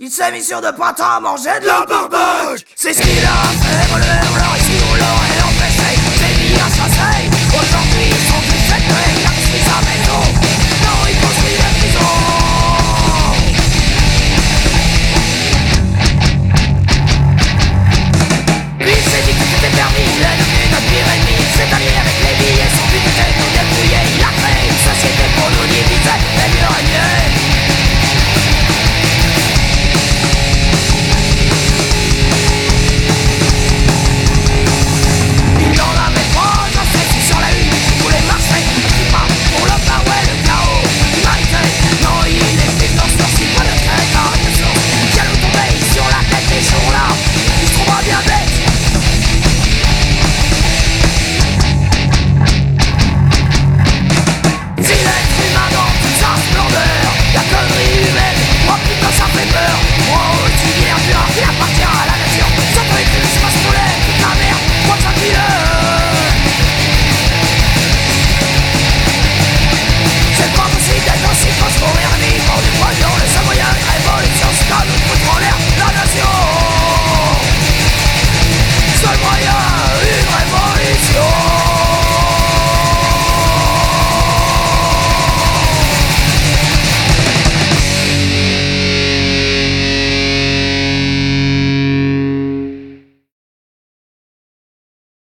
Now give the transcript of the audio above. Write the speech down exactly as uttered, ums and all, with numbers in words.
Il s'est mis sur de printemps à manger de la barbaque. C'est ce qu'il a fait, voler, voler, ici, voler, et